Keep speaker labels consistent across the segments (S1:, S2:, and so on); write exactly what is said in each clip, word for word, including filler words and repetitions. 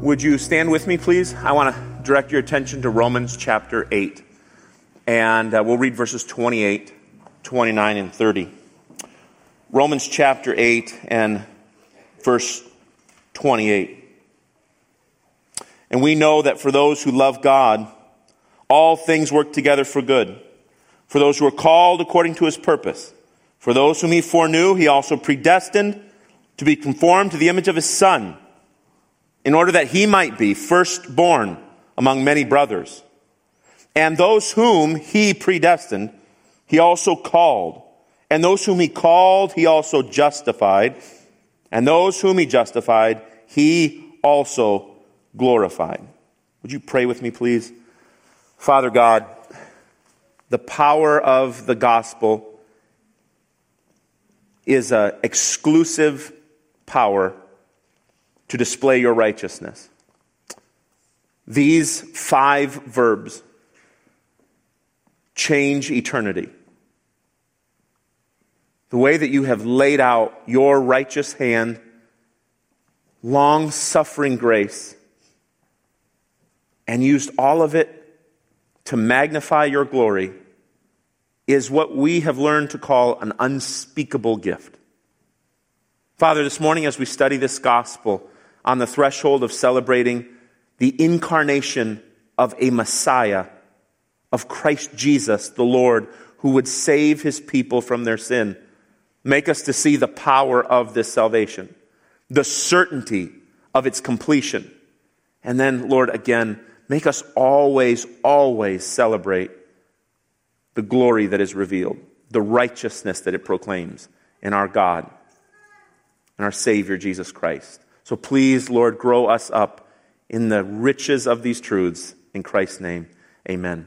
S1: Would you stand with me, please? I want to direct your attention to Romans chapter eight. And uh, we'll read verses twenty-eight, twenty-nine, and thirty. Romans chapter eight and verse twenty-eight. And we know that for those who love God, all things work together for good. For those who are called according to his purpose. For those whom he foreknew, he also predestined to be conformed to the image of his Son, in order that he might be firstborn among many brothers. And those whom he predestined, he also called. And those whom he called, he also justified. And those whom he justified, he also glorified. Would you pray with me, please? Father God, the power of the gospel is an exclusive power to display your righteousness. These five verbs change eternity. The way that you have laid out your righteous hand, long-suffering grace, and used all of it to magnify your glory is what we have learned to call an unspeakable gift. Father, this morning as we study this gospel, on the threshold of celebrating the incarnation of a Messiah, of Christ Jesus, the Lord, who would save his people from their sin. Make us to see the power of this salvation, the certainty of its completion. And then, Lord, again, make us always, always celebrate the glory that is revealed, the righteousness that it proclaims in our God and our Savior, Jesus Christ. So please, Lord, grow us up in the riches of these truths. In Christ's name, amen.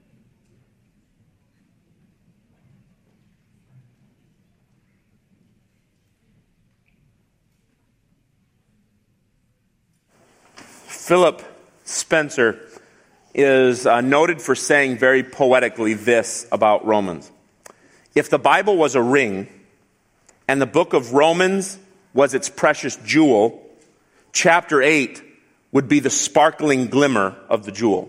S1: Philip Spencer is uh, noted for saying very poetically this about Romans. If the Bible was a ring and the book of Romans was its precious jewel, chapter eight would be the sparkling glimmer of the jewel.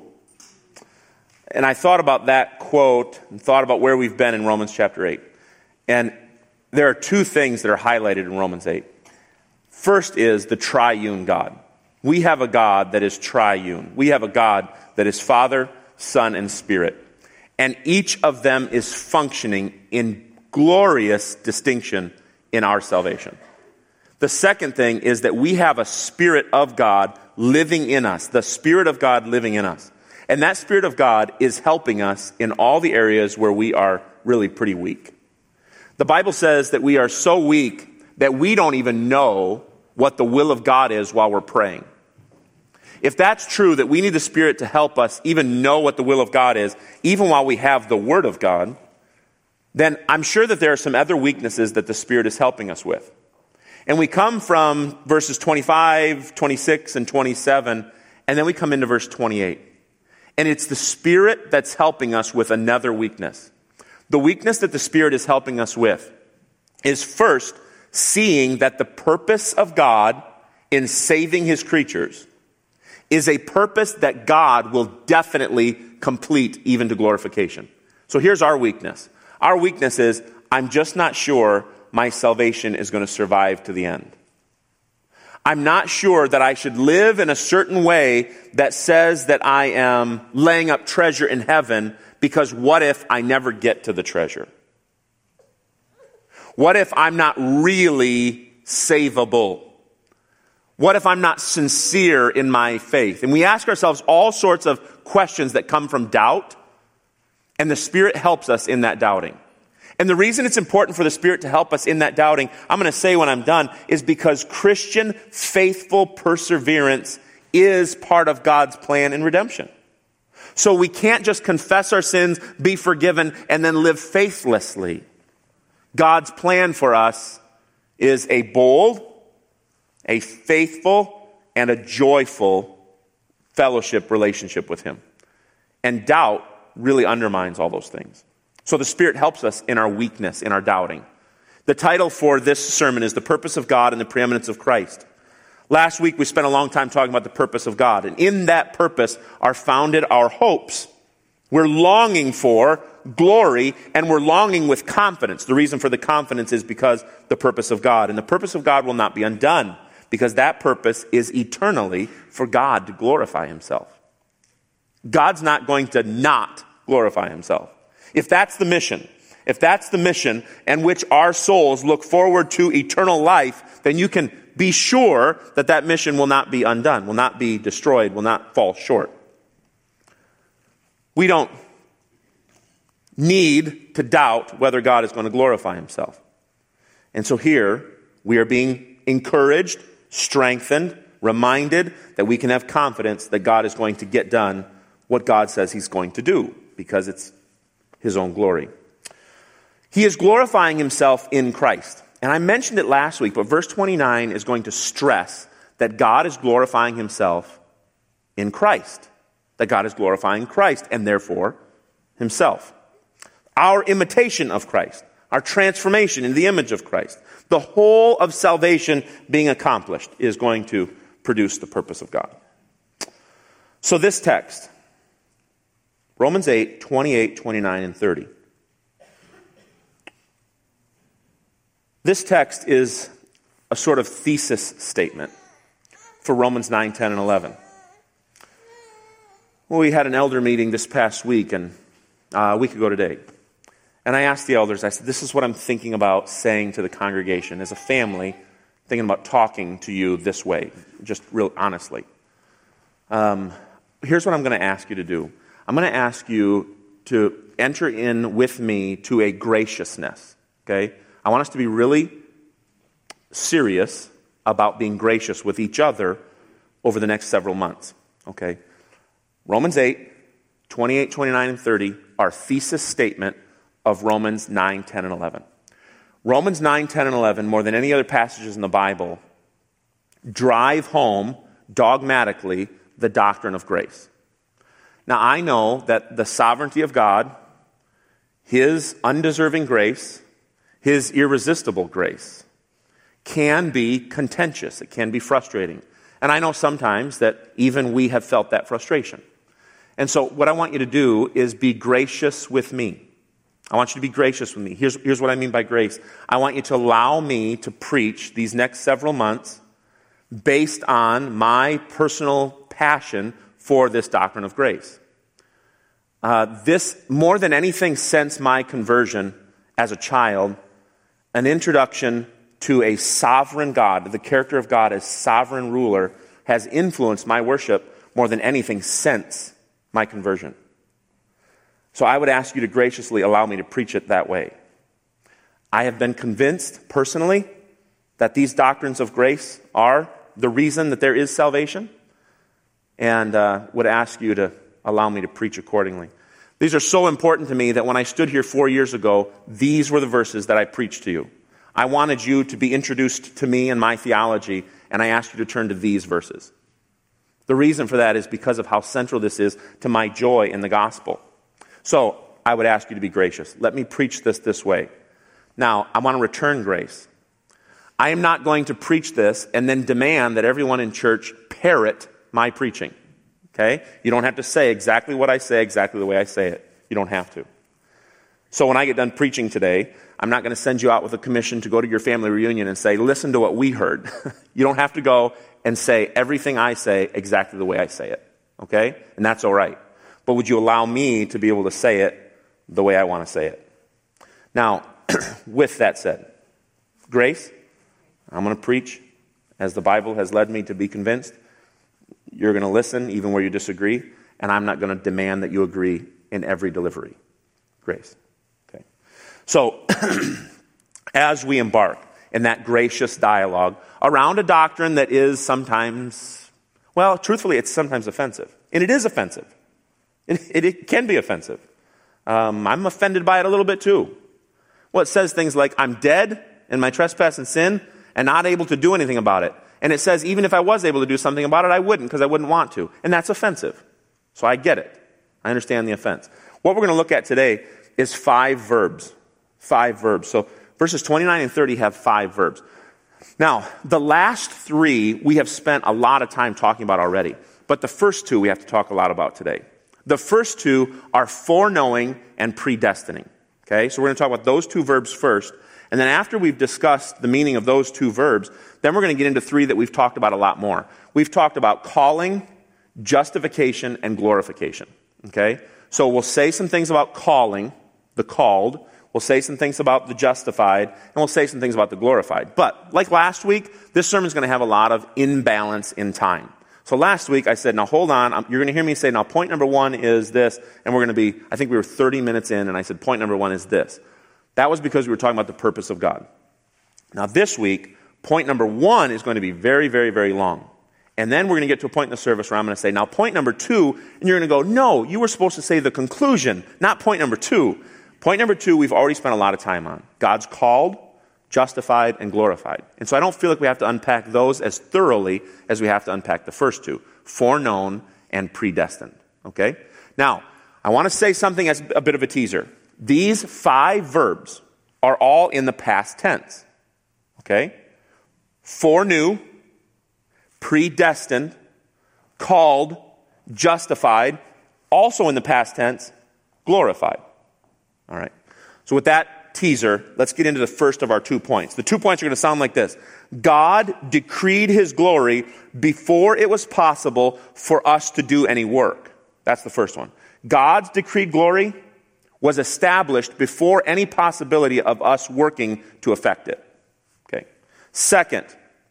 S1: And I thought about that quote and thought about where we've been in Romans chapter eight. And there are two things that are highlighted in Romans eight. First is the triune God. We have a God that is triune. We have a God that is Father, Son, and Spirit. And each of them is functioning in glorious distinction in our salvation. The second thing is that we have a Spirit of God living in us, the Spirit of God living in us. And that Spirit of God is helping us in all the areas where we are really pretty weak. The Bible says that we are so weak that we don't even know what the will of God is while we're praying. If that's true, that we need the Spirit to help us even know what the will of God is, even while we have the Word of God, then I'm sure that there are some other weaknesses that the Spirit is helping us with. And we come from verses twenty-five, twenty-six, and twenty-seven, and then we come into verse twenty-eight. And it's the Spirit that's helping us with another weakness. The weakness that the Spirit is helping us with is first seeing that the purpose of God in saving his creatures is a purpose that God will definitely complete even to glorification. So here's our weakness. Our weakness is, I'm just not sure my salvation is going to survive to the end. I'm not sure that I should live in a certain way that says that I am laying up treasure in heaven, because what if I never get to the treasure? What if I'm not really savable? What if I'm not sincere in my faith? And we ask ourselves all sorts of questions that come from doubt, and the Spirit helps us in that doubting. And the reason it's important for the Spirit to help us in that doubting, I'm going to say when I'm done, is because Christian faithful perseverance is part of God's plan in redemption. So we can't just confess our sins, be forgiven, and then live faithlessly. God's plan for us is a bold, a faithful, and a joyful fellowship relationship with him. And doubt really undermines all those things. So the Spirit helps us in our weakness, in our doubting. The title for this sermon is The Purpose of God and the Preeminence of Christ. Last week we spent a long time talking about the purpose of God, and in that purpose are founded our hopes. We're longing for glory, and we're longing with confidence. The reason for the confidence is because the purpose of God. And the purpose of God will not be undone, because that purpose is eternally for God to glorify himself. God's not going to not glorify himself. If that's the mission, if that's the mission in which our souls look forward to eternal life, then you can be sure that that mission will not be undone, will not be destroyed, will not fall short. We don't need to doubt whether God is going to glorify himself. And so here, we are being encouraged, strengthened, reminded that we can have confidence that God is going to get done what God says he's going to do, because it's his own glory. He is glorifying himself in Christ. And I mentioned it last week, but verse twenty-nine is going to stress that God is glorifying himself in Christ. That God is glorifying Christ and therefore himself. Our imitation of Christ, our transformation in the image of Christ, the whole of salvation being accomplished is going to produce the purpose of God. So this text, Romans eight, twenty-eight, twenty-nine, and thirty. This text is a sort of thesis statement for Romans nine, ten, and eleven. Well, we had an elder meeting this past week, and uh, a week ago today. And I asked the elders, I said, this is what I'm thinking about saying to the congregation as a family, thinking about talking to you this way, just real honestly. Um, here's what I'm going to ask you to do. I'm going to ask you to enter in with me to a graciousness, okay? I want us to be really serious about being gracious with each other over the next several months, okay? Romans eight, twenty-eight, twenty-nine, and thirty are thesis statement of Romans nine, ten, and eleven. Romans nine, ten, and eleven, more than any other passages in the Bible, drive home dogmatically the doctrine of grace. Now, I know that the sovereignty of God, his undeserving grace, his irresistible grace, can be contentious. It can be frustrating. And I know sometimes that even we have felt that frustration. And so what I want you to do is be gracious with me. I want you to be gracious with me. Here's, here's what I mean by grace. I want you to allow me to preach these next several months based on my personal passion for this doctrine of grace. Uh, this, more than anything since my conversion as a child, an introduction to a sovereign God, the character of God as sovereign ruler, has influenced my worship more than anything since my conversion. So I would ask you to graciously allow me to preach it that way. I have been convinced personally that these doctrines of grace are the reason that there is salvation, and uh, would ask you to allow me to preach accordingly. These are so important to me that when I stood here four years ago, these were the verses that I preached to you. I wanted you to be introduced to me and my theology, and I asked you to turn to these verses. The reason for that is because of how central this is to my joy in the gospel. So I would ask you to be gracious. Let me preach this this way. Now, I want to return grace. I am not going to preach this and then demand that everyone in church parrot my preaching. Okay? You don't have to say exactly what I say, exactly the way I say it. You don't have to. So when I get done preaching today, I'm not going to send you out with a commission to go to your family reunion and say, listen to what we heard. You don't have to go and say everything I say exactly the way I say it. Okay? And that's all right. But would you allow me to be able to say it the way I want to say it? Now, with that said, grace, I'm going to preach as the Bible has led me to be convinced. You're going to listen even where you disagree, and I'm not going to demand that you agree in every delivery. Grace. Okay. So, as we embark in that gracious dialogue around a doctrine that is sometimes, well, truthfully, it's sometimes offensive. And it is offensive. It, it, it can be offensive. Um, I'm offended by it a little bit too. Well, it says things like, I'm dead in my trespass and sin and not able to do anything about it. And it says, even if I was able to do something about it, I wouldn't because I wouldn't want to. And that's offensive. So I get it. I understand the offense. What we're going to look at today is five verbs. Five verbs. So verses twenty-nine and thirty have five verbs. Now, the last three we have spent a lot of time talking about already, but the first two we have to talk a lot about today. The first two are foreknowing and predestining. Okay, so we're going to talk about those two verbs first, and then after we've discussed the meaning of those two verbs, then we're going to get into three that we've talked about a lot more. We've talked about calling, justification, and glorification. Okay, so we'll say some things about calling, the called. We'll say some things about the justified, and we'll say some things about the glorified. But like last week, this sermon is going to have a lot of imbalance in time. So last week I said, now hold on, you're going to hear me say, now point number one is this, and we're going to be, I think we were thirty minutes in, and I said point number one is this. That was because we were talking about the purpose of God. Now this week, point number one is going to be very, very, very long. And then we're going to get to a point in the service where I'm going to say, now point number two, and you're going to go, no, you were supposed to say the conclusion, not point number two. Point number two, we've already spent a lot of time on. God's called, justified, and glorified. And so I don't feel like we have to unpack those as thoroughly as we have to unpack the first two, foreknown and predestined. Okay? Now, I want to say something as a bit of a teaser. These five verbs are all in the past tense. Okay? Foreknew, predestined, called, justified, also in the past tense, glorified. All right. So with that teaser, let's get into the first of our two points. The two points are going to sound like this. God decreed his glory before it was possible for us to do any work. That's the first one. God's decreed glory was established before any possibility of us working to affect it. Okay. Second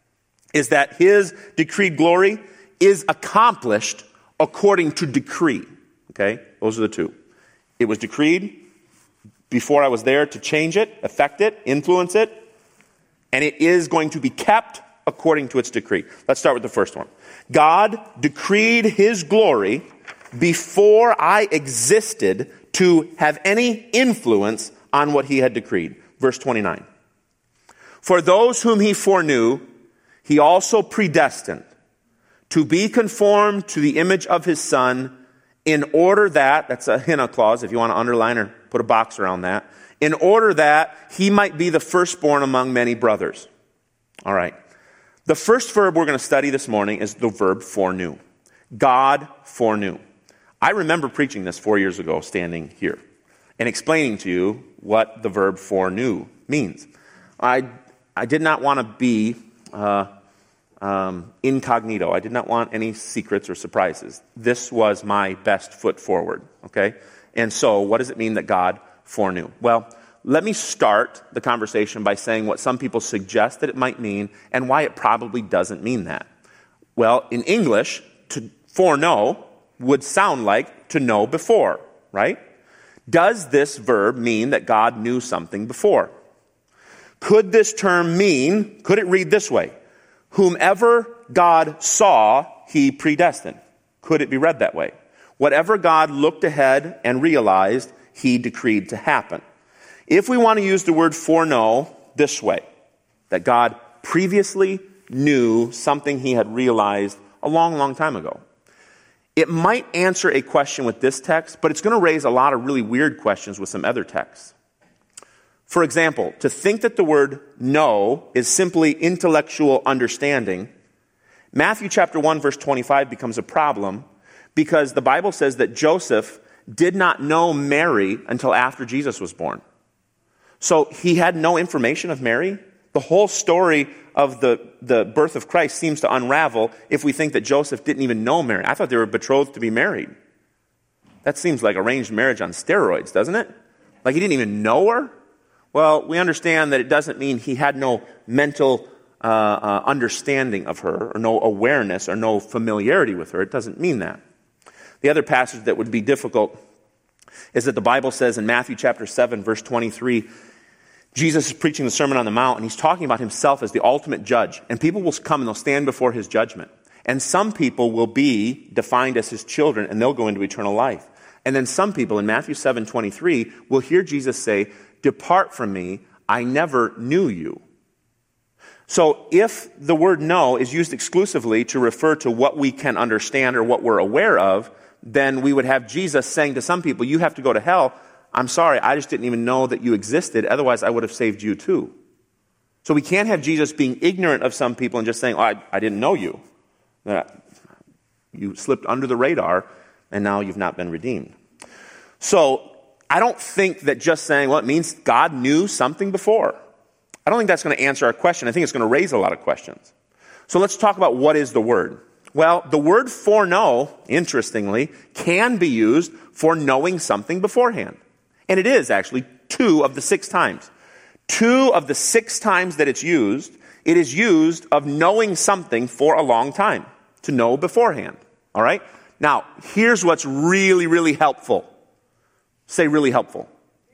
S1: is that his decreed glory is accomplished according to decree. Okay. Those are the two. It was decreed before I was there to change it, affect it, influence it, and it is going to be kept according to its decree. Let's start with the first one. God decreed his glory before I existed to have any influence on what he had decreed. Verse twenty-nine. For those whom he foreknew, he also predestined to be conformed to the image of his Son, in order that, that's a hina clause if you want to underline or put a box around that, in order that he might be the firstborn among many brothers. All right. The first verb we're going to study this morning is the verb foreknew. God foreknew. I remember preaching this four years ago, standing here, and explaining to you what the verb foreknew means. I, I did not want to be uh, um, incognito. I did not want any secrets or surprises. This was my best foot forward, okay? And so, what does it mean that God foreknew? Well, let me start the conversation by saying what some people suggest that it might mean and why it probably doesn't mean that. Well, in English, to foreknow would sound like to know before, right? Does this verb mean that God knew something before? Could this term mean, could it read this way? Whomever God saw, he predestined. Could it be read that way? Whatever God looked ahead and realized, he decreed to happen. If we want to use the word foreknow this way, that God previously knew something he had realized a long, long time ago, it might answer a question with this text, but it's going to raise a lot of really weird questions with some other texts. For example, to think that the word know is simply intellectual understanding, Matthew chapter one verse twenty-five becomes a problem because the Bible says that Joseph did not know Mary until after Jesus was born. So he had no information of Mary. The whole story of the, the birth of Christ seems to unravel if we think that Joseph didn't even know Mary. I thought they were betrothed to be married. That seems like arranged marriage on steroids, doesn't it? Like he didn't even know her? Well, we understand that it doesn't mean he had no mental uh, uh, understanding of her, or no awareness, or no familiarity with her. It doesn't mean that. The other passage that would be difficult is that the Bible says in Matthew chapter seven, verse twenty-three, Jesus is preaching the Sermon on the Mount, and he's talking about himself as the ultimate judge. And people will come and they'll stand before his judgment. And some people will be defined as his children, and they'll go into eternal life. And then some people in Matthew seven twenty-three will hear Jesus say, "Depart from me, I never knew you." So if the word know is used exclusively to refer to what we can understand or what we're aware of, then we would have Jesus saying to some people, you have to go to hell. I'm sorry, I just didn't even know that you existed. Otherwise, I would have saved you too. So we can't have Jesus being ignorant of some people and just saying, oh, I, I didn't know you. You slipped under the radar, and now you've not been redeemed. So I don't think that just saying, well, it means God knew something before. I don't think that's going to answer our question. I think it's going to raise a lot of questions. So let's talk about what is the word. Well, the word foreknow, interestingly, can be used for knowing something beforehand. And it is actually two of the six times. Two of the six times that it's used, it is used of knowing something for a long time, to know beforehand. All right? Now, here's what's really, really helpful. Say really helpful.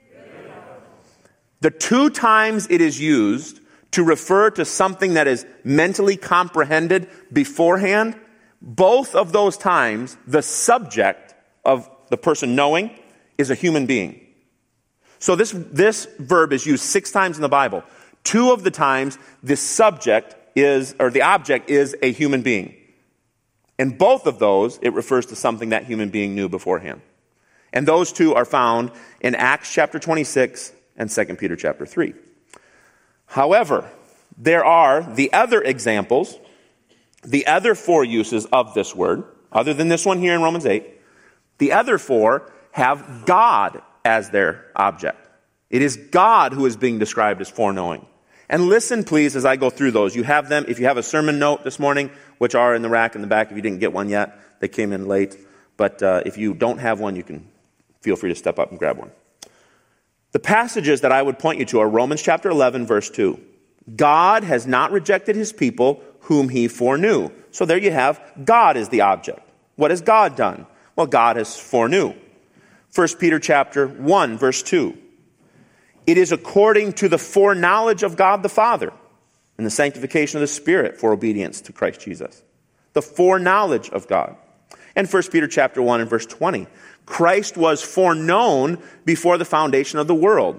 S1: The two times it is used to refer to something that is mentally comprehended beforehand, both of those times, the subject of the person knowing is a human being. So this, this verb is used six times in the Bible. Two of the times, the subject is, or the object is a human being. In both of those, it refers to something that human being knew beforehand. And those two are found in Acts chapter twenty-six and Second Peter chapter three. However, there are the other examples, the other four uses of this word, other than this one here in Romans eight. The other four have God as their object. It is God who is being described as foreknowing. And listen, please, as I go through those. You have them, if you have a sermon note this morning, which are in the rack in the back. If you didn't get one yet, they came in late. But uh, if you don't have one, you can feel free to step up and grab one. The passages that I would point you to are Romans chapter eleven, verse two. God has not rejected his people whom he foreknew. So there you have, God is the object. What has God done? Well, God has foreknew. First Peter chapter one, verse two. It is according to the foreknowledge of God the Father and the sanctification of the Spirit for obedience to Christ Jesus. The foreknowledge of God. And First Peter chapter one and verse twenty. Christ was foreknown before the foundation of the world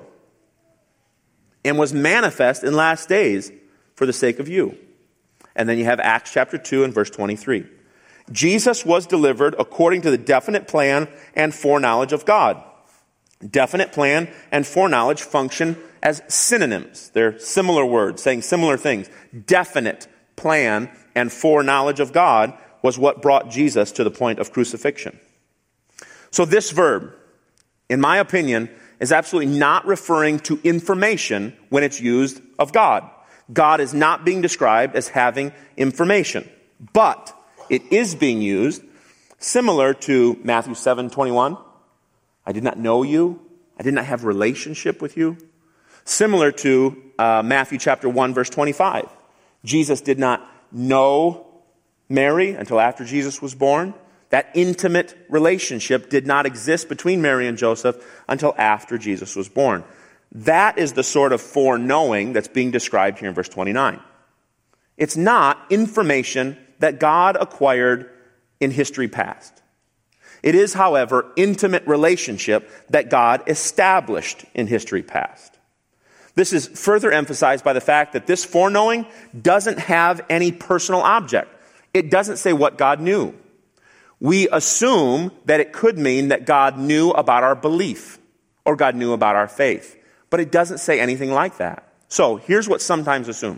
S1: and was manifest in last days for the sake of you. And then you have Acts chapter two and verse twenty-three. Jesus was delivered according to the definite plan and foreknowledge of God. Definite plan and foreknowledge function as synonyms. They're similar words, saying similar things. Definite plan and foreknowledge of God was what brought Jesus to the point of crucifixion. So this verb, in my opinion, is absolutely not referring to information when it's used of God. God is not being described as having information, but it is being used similar to Matthew seven twenty-one. I did not know you. I did not have relationship with you. Similar to uh, Matthew chapter one, verse twenty-five. Jesus did not know Mary until after Jesus was born. That intimate relationship did not exist between Mary and Joseph until after Jesus was born. That is the sort of foreknowing that's being described here in verse twenty-nine. It's not information that God acquired in history past. It is, however, intimate relationship that God established in history past. This is further emphasized by the fact that this foreknowing doesn't have any personal object. It doesn't say what God knew. We assume that it could mean that God knew about our belief or God knew about our faith. But it doesn't say anything like that. So here's what's sometimes assumed.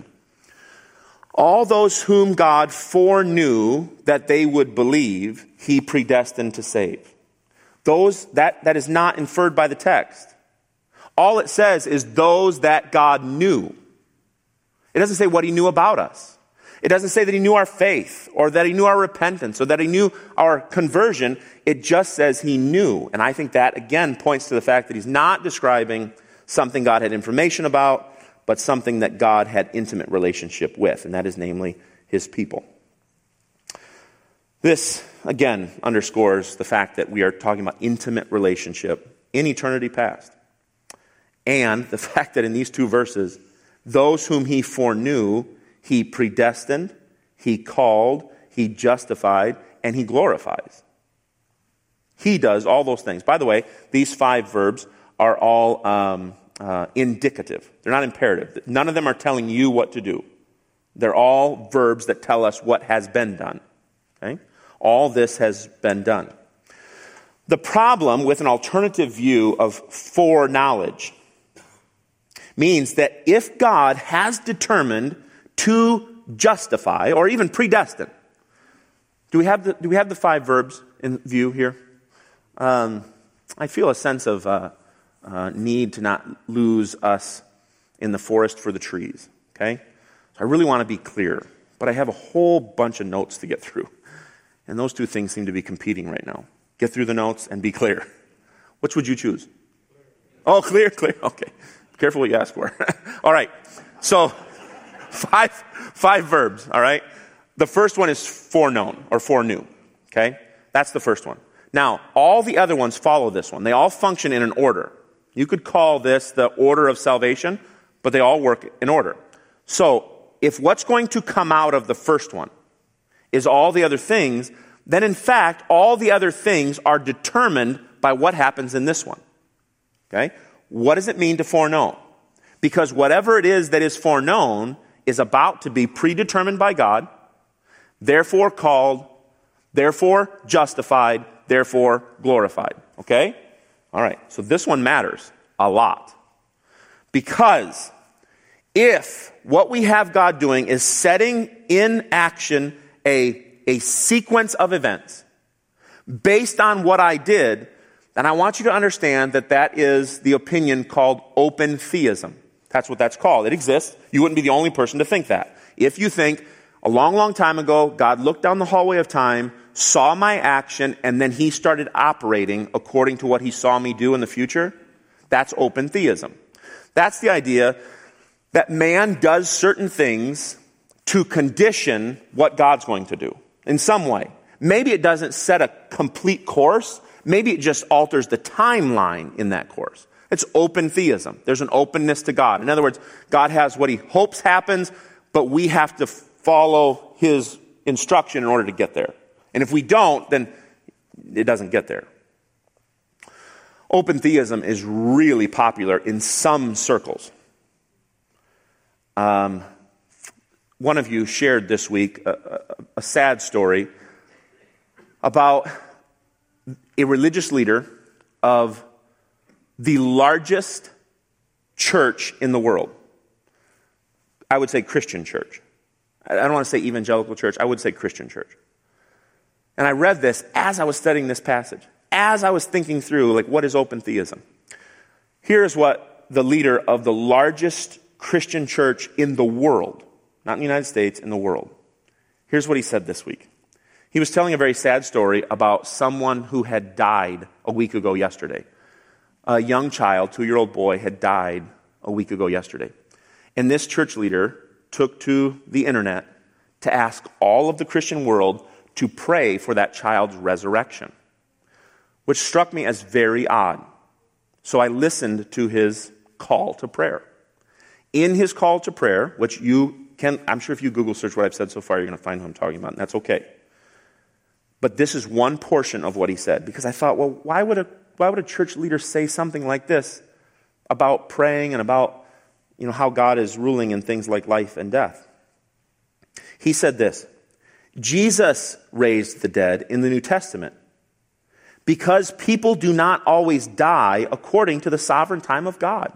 S1: All those whom God foreknew that they would believe, he predestined to save. Those that, that is not inferred by the text. All it says is those that God knew. It doesn't say what he knew about us. It doesn't say that he knew our faith or that he knew our repentance or that he knew our conversion. It just says he knew. And I think that, again, points to the fact that he's not describing something God had information about, but something that God had intimate relationship with, and that is namely his people. This, again, underscores the fact that we are talking about intimate relationship in eternity past. And the fact that in these two verses, those whom he foreknew, he predestined, he called, he justified, and he glorifies. He does all those things. By the way, these five verbs are all um, uh, indicative. They're not imperative. None of them are telling you what to do. They're all verbs that tell us what has been done. Okay? All this has been done. The problem with an alternative view of foreknowledge means that if God has determined to justify or even predestine, do we have the, do we have the five verbs in view here? Um, I feel a sense of uh, uh, need to not lose us in the forest for the trees, okay? So I really want to be clear, but I have a whole bunch of notes to get through. And those two things seem to be competing right now. Get through the notes and be clear. Which would you choose? Oh, clear, clear. Okay. Be careful what you ask for. All right. So, five, five verbs, all right? The first one is foreknown or foreknew, okay? That's the first one. Now, all the other ones follow this one. They all function in an order. You could call this the order of salvation, but they all work in order. So, if what's going to come out of the first one is all the other things, then in fact, all the other things are determined by what happens in this one. Okay? What does it mean to foreknow? Because whatever it is that is foreknown is about to be predetermined by God, therefore called, therefore justified, therefore glorified. Okay? All right. So this one matters a lot. Because if what we have God doing is setting in action a, a sequence of events based on what I did, then I want you to understand that that is the opinion called open theism. That's what that's called. It exists. You wouldn't be the only person to think that. If you think a long, long time ago, God looked down the hallway of time, saw my action, and then he started operating according to what he saw me do in the future, that's open theism. That's the idea that man does certain things to condition what God's going to do in some way. Maybe it doesn't set a complete course. Maybe it just alters the timeline in that course. It's open theism. There's an openness to God. In other words, God has what he hopes happens, but we have to follow his instruction in order to get there. And if we don't, then it doesn't get there. Open theism is really popular in some circles. Um, one of you shared this week a, a, a sad story about a religious leader of the largest church in the world. I would say Christian church. I don't want to say evangelical church. I would say Christian church. And I read this as I was studying this passage, as I was thinking through, like, what is open theism? Here's what the leader of the largest Christian church in the world, not in the United States, in the world. Here's what he said this week. He was telling a very sad story about someone who had died a week ago yesterday. A young child, two-year-old boy, had died a week ago yesterday. And this church leader took to the internet to ask all of the Christian world to pray for that child's resurrection, which struck me as very odd. So I listened to his call to prayer. In his call to prayer, which you can, I'm sure if you Google search what I've said so far, you're going to find who I'm talking about, and that's okay. But this is one portion of what he said, because I thought, well, why would a why would a church leader say something like this about praying and about, you know, how God is ruling in things like life and death? He said this: Jesus raised the dead in the New Testament because people do not always die according to the sovereign time of God.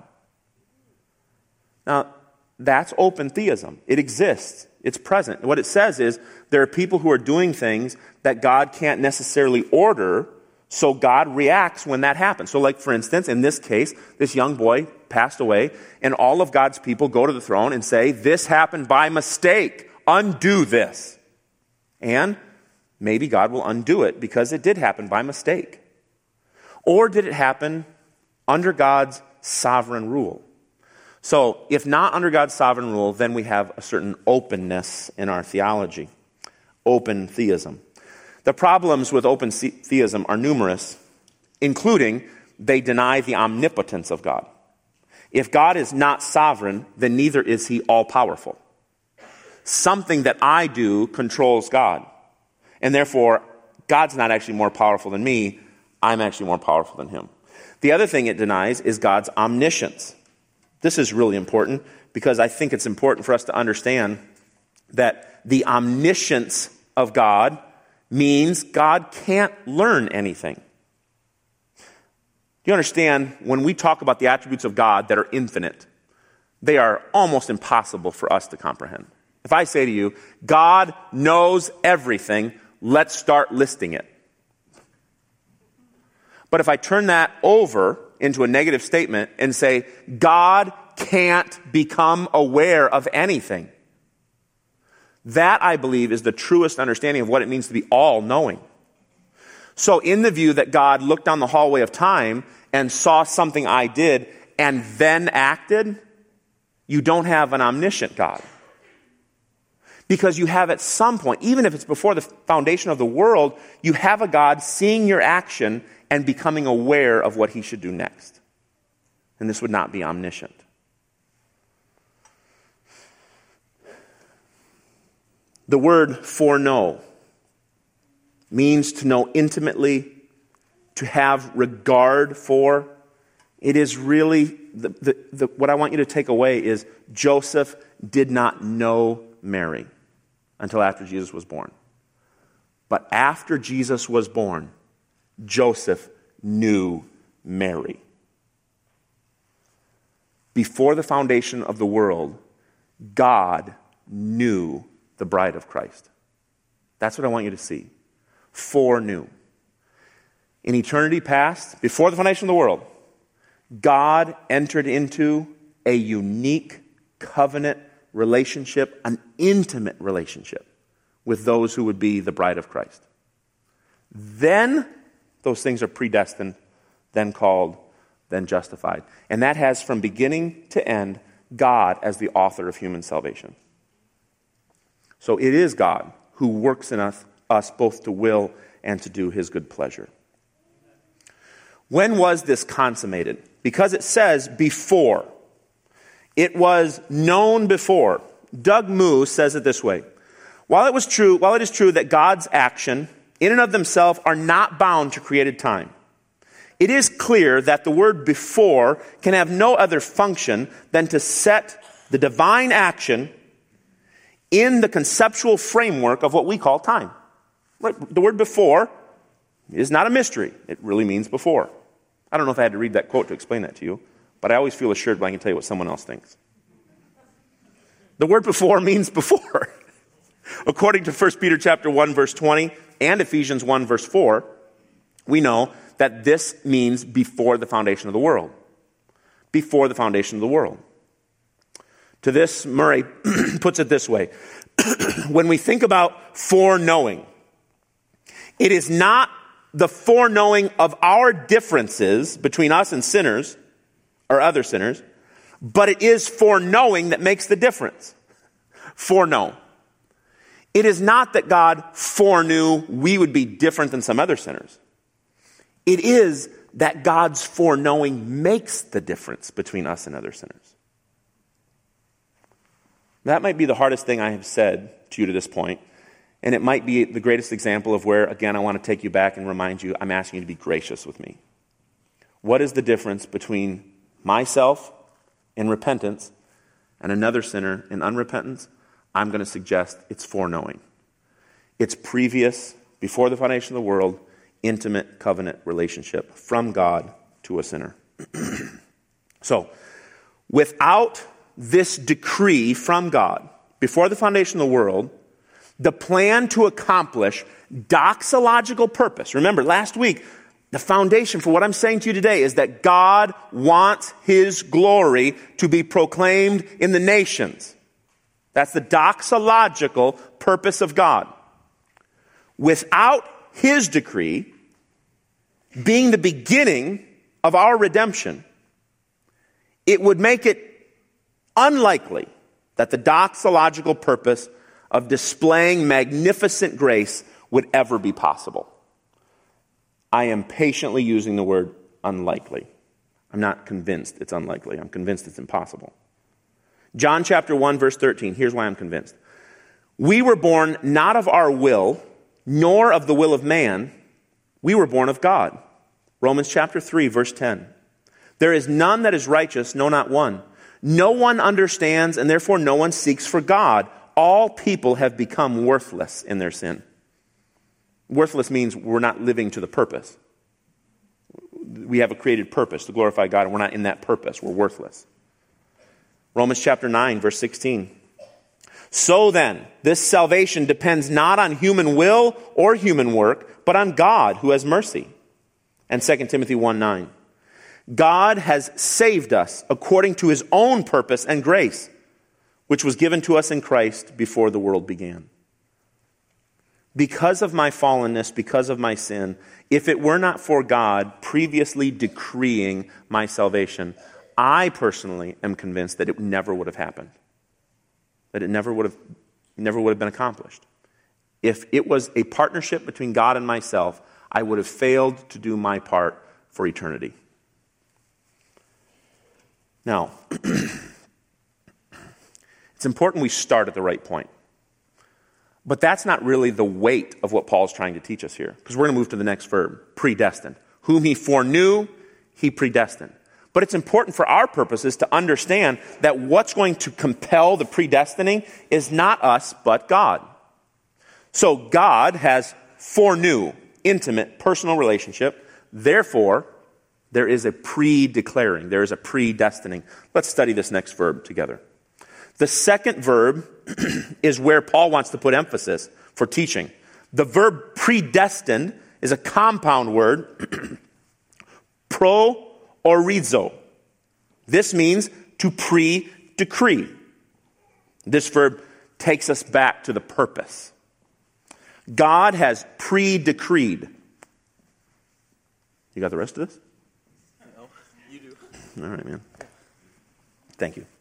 S1: Now, that's open theism. It exists. It's present. What it says is there are people who are doing things that God can't necessarily order, so God reacts when that happens. So like, for instance, in this case, this young boy passed away, and all of God's people go to the throne and say, this happened by mistake. Undo this. And maybe God will undo it because it did happen by mistake. Or did it happen under God's sovereign rule? So, if not under God's sovereign rule, then we have a certain openness in our theology. Open theism. The problems with open theism are numerous, including they deny the omnipotence of God. If God is not sovereign, then neither is he all-powerful. Something that I do controls God. And therefore, God's not actually more powerful than me. I'm actually more powerful than him. The other thing it denies is God's omniscience. This is really important because I think it's important for us to understand that the omniscience of God means God can't learn anything. Do you understand when we talk about the attributes of God that are infinite, they are almost impossible for us to comprehend. If I say to you, God knows everything, let's start listing it. But if I turn that over into a negative statement and say, God can't become aware of anything, that, I believe, is the truest understanding of what it means to be all-knowing. So in the view that God looked down the hallway of time and saw something I did and then acted, you don't have an omniscient God. Because you have at some point, even if it's before the foundation of the world, you have a God seeing your action and becoming aware of what he should do next. And this would not be omniscient. The word foreknow means to know intimately, to have regard for. It is really, the, the, the, what I want you to take away is Joseph did not know Mary until after Jesus was born. But after Jesus was born, Joseph knew Mary. Before the foundation of the world, God knew the bride of Christ. That's what I want you to see. Foreknew. In eternity past, before the foundation of the world, God entered into a unique covenant relationship, an intimate relationship with those who would be the bride of Christ. Then those things are predestined, then called, then justified. And that has from beginning to end God as the author of human salvation. So it is God who works in us, us both to will and to do his good pleasure. When was this consummated? Because it says before. It was known before. Doug Moo says it this way. While it was true, while it is true that God's action in and of themselves are not bound to created time, it is clear that the word before can have no other function than to set the divine action in the conceptual framework of what we call time. Right? The word before is not a mystery. It really means before. I don't know if I had to read that quote to explain that to you, but I always feel assured when I can tell you what someone else thinks. The word before means before. According to First Peter chapter one, verse twenty, and Ephesians one, verse four, we know that this means before the foundation of the world. Before the foundation of the world. To this, Murray puts it this way. When we think about foreknowing, it is not the foreknowing of our differences between us and sinners, or other sinners, but it is foreknowing that makes the difference. Foreknow. It is not that God foreknew we would be different than some other sinners. It is that God's foreknowing makes the difference between us and other sinners. That might be the hardest thing I have said to you to this point, and it might be the greatest example of where, again, I want to take you back and remind you, I'm asking you to be gracious with me. What is the difference between myself in repentance and another sinner in unrepentance? I'm going to suggest it's foreknowing. It's previous, before the foundation of the world, intimate covenant relationship from God to a sinner. So, without this decree from God, before the foundation of the world, the plan to accomplish doxological purpose. Remember, last week, the foundation for what I'm saying to you today is that God wants his glory to be proclaimed in the nations. That's the doxological purpose of God. Without his decree being the beginning of our redemption, it would make it unlikely that the doxological purpose of displaying magnificent grace would ever be possible. I am patiently using the word unlikely. I'm not convinced it's unlikely. I'm convinced it's impossible. John chapter one, verse thirteen. Here's why I'm convinced. We were born not of our will, nor of the will of man. We were born of God. Romans chapter three, verse ten. There is none that is righteous, no, not one. No one understands, and therefore no one seeks for God. All people have become worthless in their sin. Worthless means we're not living to the purpose. We have a created purpose to glorify God, and we're not in that purpose. We're worthless. Romans chapter nine, verse sixteen. So then, this salvation depends not on human will or human work, but on God who has mercy. And Second Timothy one nine. God has saved us according to his own purpose and grace, which was given to us in Christ before the world began. Because of my fallenness, because of my sin, if it were not for God previously decreeing my salvation, I personally am convinced that it never would have happened. That it never would have, never would have been accomplished. If it was a partnership between God and myself, I would have failed to do my part for eternity. Now, it's important we start at the right point. But that's not really the weight of what Paul's trying to teach us here. Because we're going to move to the next verb, predestined. Whom he foreknew, he predestined. But it's important for our purposes to understand that what's going to compel the predestining is not us, but God. So God has foreknew, intimate, personal relationship. Therefore, there is a pre-declaring. There is a predestining. Let's study this next verb together. The second verb is where Paul wants to put emphasis for teaching. The verb predestined is a compound word, pro-orizo. This means to pre-decree. This verb takes us back to the purpose. God has pre-decreed. You got the rest of this?
S2: No, you do.
S1: All right, man. Thank you.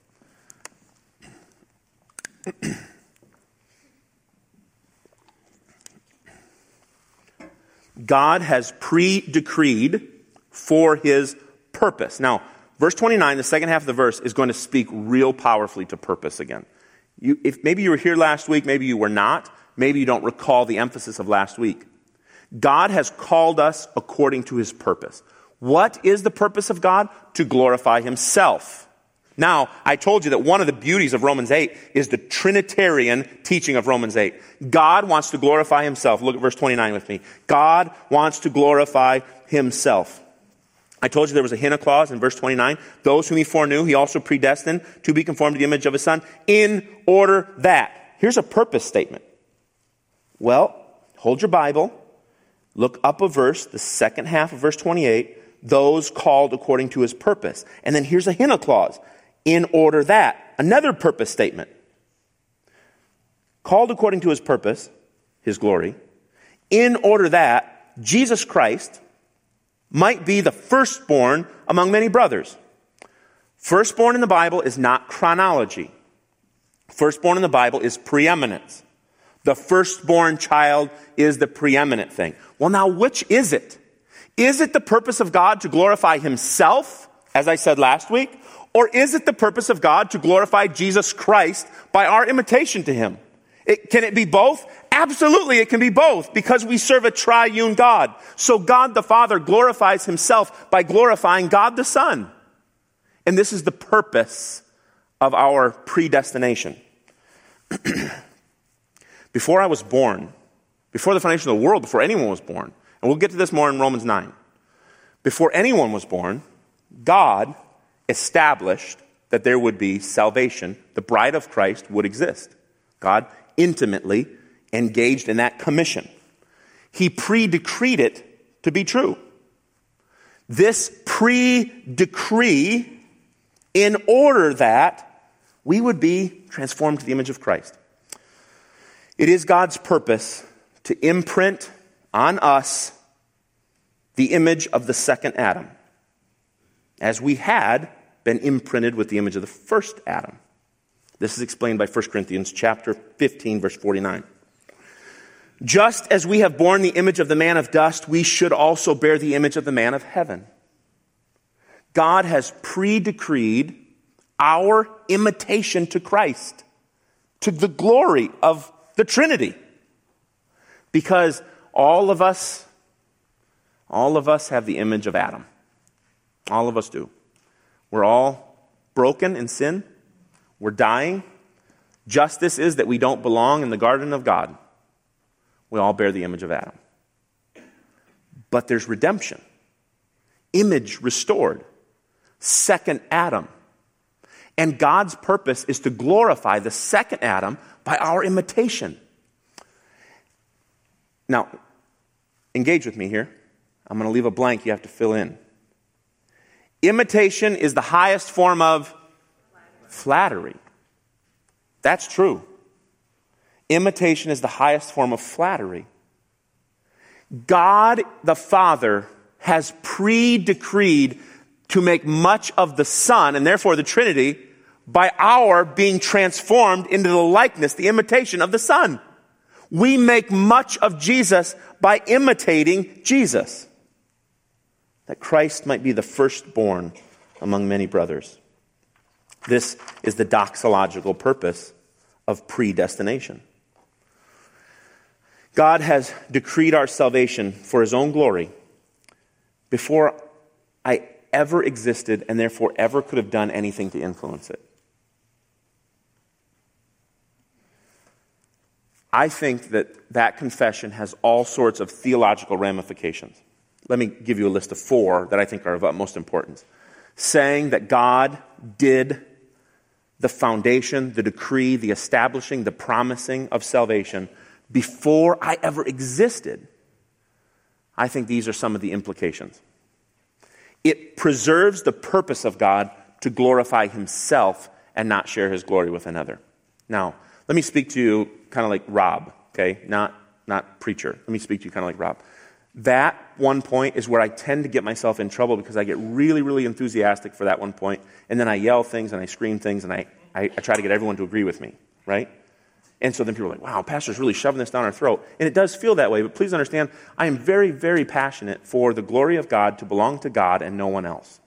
S1: God has pre-decreed for his purpose. Now, verse twenty-nine, the second half of the verse, is going to speak real powerfully to purpose again. You, if maybe you were here last week, maybe you were not, maybe you don't recall the emphasis of last week. God has called us according to his purpose. What is the purpose of God? To glorify himself. Now, I told you that one of the beauties of Romans eight is the Trinitarian teaching of Romans eight. God wants to glorify himself. Look at verse twenty-nine with me. God wants to glorify himself. I told you there was a hina clause in verse twenty-nine. Those whom he foreknew, he also predestined to be conformed to the image of his Son, in order that. Here's a purpose statement. Well, hold your Bible. Look up a verse, the second half of verse twenty-eight. Those called according to his purpose. And then here's a hina clause. In order that. Another purpose statement. Called according to his purpose, his glory, in order that Jesus Christ might be the firstborn among many brothers. Firstborn in the Bible is not chronology. Firstborn in the Bible is preeminence. The firstborn child is the preeminent thing. Well, now, which is it? Is it the purpose of God to glorify himself, as I said last week? Or is it the purpose of God to glorify Jesus Christ by our imitation to him? It, can it be both? Absolutely, it can be both, because we serve a triune God. So God the Father glorifies himself by glorifying God the Son. And this is the purpose of our predestination. Before I was born, before the foundation of the world, before anyone was born, and we'll get to this more in Romans nine, before anyone was born, God established that there would be salvation. The bride of Christ would exist. God intimately engaged in that commission. He pre-decreed it to be true. This pre-decree in order that we would be transformed to the image of Christ. It is God's purpose to imprint on us the image of the second Adam, as we had been imprinted with the image of the first Adam. This is explained by First Corinthians chapter fifteen, verse forty-nine. Just as we have borne the image of the man of dust, we should also bear the image of the man of heaven. God has pre-decreed our imitation to Christ, to the glory of the Trinity. Because all of us, all of us have the image of Adam. All of us do. We're all broken in sin. We're dying. Justice is that we don't belong in the garden of God. We all bear the image of Adam. But there's redemption. Image restored. Second Adam. And God's purpose is to glorify the second Adam by our imitation. Now, engage with me here. I'm going to leave a blank you have to fill in. Imitation is the highest form of flattery. That's true. Imitation is the highest form of flattery. God the Father has pre-decreed to make much of the Son, and therefore the Trinity, by our being transformed into the likeness, the imitation of the Son. We make much of Jesus by imitating Jesus, that Christ might be the firstborn among many brothers. This is the doxological purpose of predestination. God has decreed our salvation for his own glory before I ever existed and therefore ever could have done anything to influence it. I think that that confession has all sorts of theological ramifications. Let me give you a list of four that I think are of utmost importance. Saying that God did the foundation, the decree, the establishing, the promising of salvation before I ever existed. I think these are some of the implications. It preserves the purpose of God to glorify himself and not share his glory with another. Now, let me speak to you kind of like Rob, okay? Not, not preacher. Let me speak to you kind of like Rob. That one point is where I tend to get myself in trouble because I get really, really enthusiastic for that one point, and then I yell things and I scream things and I, I, I try to get everyone to agree with me, right? And so then people are like, wow, pastor's really shoving this down our throat. And it does feel that way, but please understand, I am very, very passionate for the glory of God to belong to God and no one else.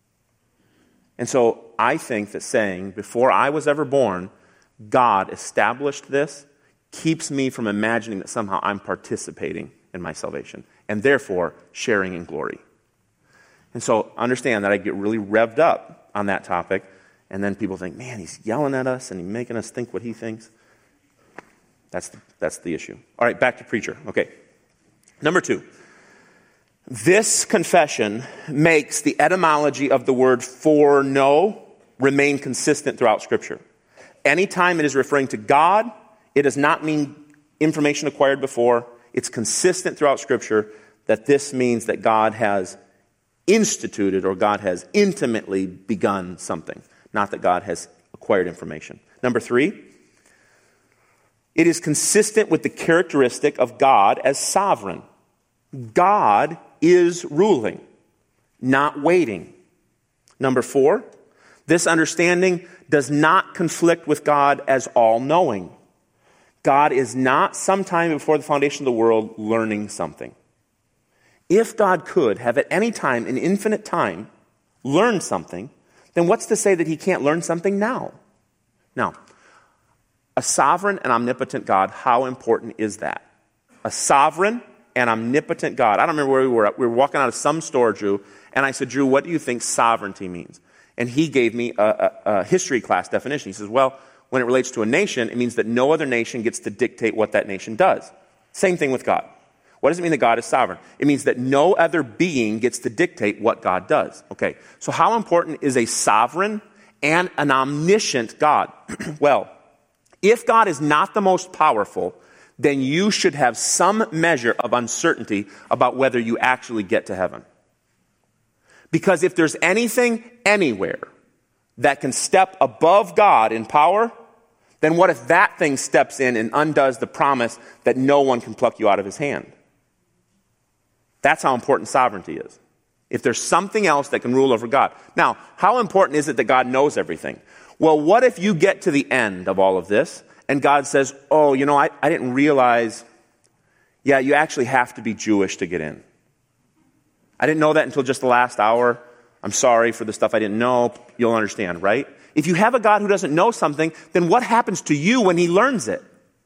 S1: And so I think that saying, before I was ever born, God established this, keeps me from imagining that somehow I'm participating in my salvation, and therefore sharing in glory. And so understand that I get really revved up on that topic, and then people think, man, he's yelling at us and he's making us think what he thinks. That's the, that's the issue. All right, back to preacher. Okay. Number two. This confession makes the etymology of the word foreknow remain consistent throughout Scripture. Anytime it is referring to God, it does not mean information acquired before. It's consistent throughout Scripture that this means that God has instituted or God has intimately begun something, not that God has acquired information. Number three, it is consistent with the characteristic of God as sovereign. God is ruling, not waiting. Number four, this understanding does not conflict with God as all-knowing. God is not sometime before the foundation of the world learning something. If God could have at any time, in infinite time, learned something, then what's to say that he can't learn something now? Now, a sovereign and omnipotent God, how important is that? A sovereign and omnipotent God. I don't remember where we were. We were walking out of some store, Drew, and I said, Drew, what do you think sovereignty means? And he gave me a, a, a history class definition. He says, well, when it relates to a nation, it means that no other nation gets to dictate what that nation does. Same thing with God. What does it mean that God is sovereign? It means that no other being gets to dictate what God does. Okay, so how important is a sovereign and an omniscient God? Well, if God is not the most powerful, then you should have some measure of uncertainty about whether you actually get to heaven. Because if there's anything anywhere that can step above God in power, then what if that thing steps in and undoes the promise that no one can pluck you out of his hand? That's how important sovereignty is. If there's something else that can rule over God. Now, how important is it that God knows everything? Well, what if you get to the end of all of this and God says, oh, you know, I, I didn't realize, yeah, you actually have to be Jewish to get in. I didn't know that until just the last hour. I'm sorry for the stuff I didn't know. You'll understand, right? If you have a God who doesn't know something, then what happens to you when he learns it?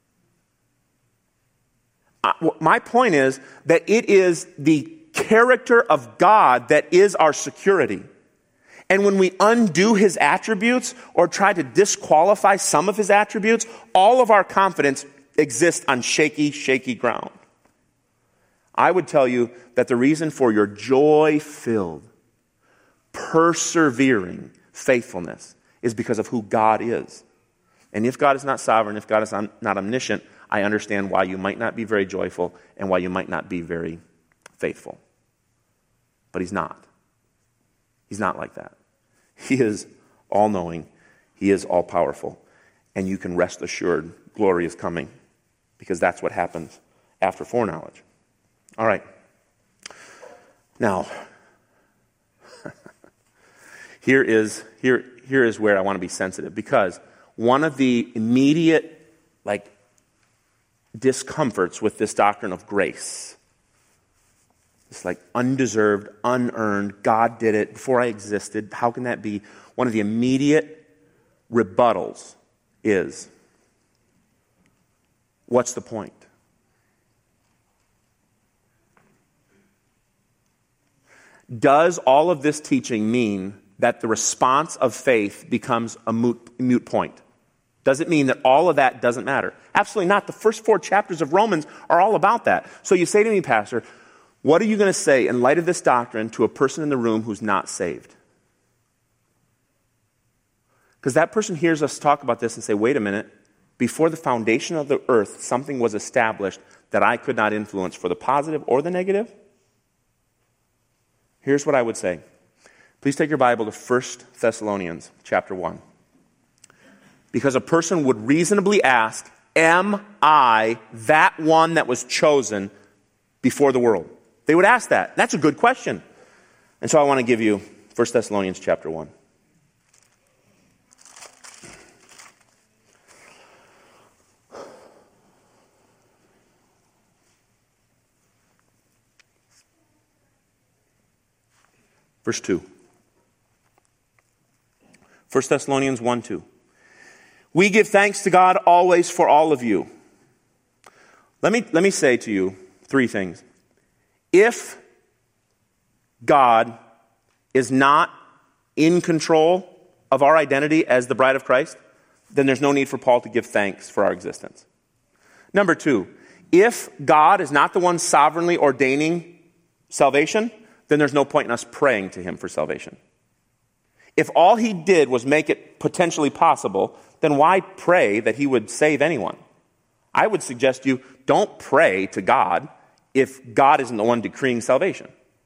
S1: Uh, my point is that it is the character of God that is our security. And when we undo his attributes or try to disqualify some of his attributes, all of our confidence exists on shaky, shaky ground. I would tell you that the reason for your joy-filled, persevering faithfulness is because of who God is. And if God is not sovereign, if God is not omniscient, I understand why you might not be very joyful and why you might not be very faithful. But he's not. He's not like that. He is all-knowing. He is all-powerful. And you can rest assured glory is coming, because that's what happens after foreknowledge. All right. Now, here is here here is where I want to be sensitive, because one of the immediate like discomforts with this doctrine of grace, it's like undeserved, unearned, God did it before I existed, how can that be? One of the immediate rebuttals is, what's the point? Does all of this teaching mean that the response of faith becomes a moot, moot point? Does it mean that all of that doesn't matter? Absolutely not. The first four chapters of Romans are all about that. So you say to me, Pastor, what are you going to say in light of this doctrine to a person in the room who's not saved? Because that person hears us talk about this and say, wait a minute, before the foundation of the earth, something was established that I could not influence for the positive or the negative? Here's what I would say. Please take your Bible to First Thessalonians chapter one. Because a person would reasonably ask, am I that one that was chosen before the world? They would ask that. That's a good question. And so I want to give you First Thessalonians chapter one. Verse two. First Thessalonians one two. We give thanks to God always for all of you. Let me, let me say to you three things. If God is not in control of our identity as the bride of Christ, then there's no need for Paul to give thanks for our existence. Number two, if God is not the one sovereignly ordaining salvation, then there's no point in us praying to him for salvation. If all he did was make it potentially possible, then why pray that he would save anyone? I would suggest you don't pray to God if God isn't the one decreeing salvation.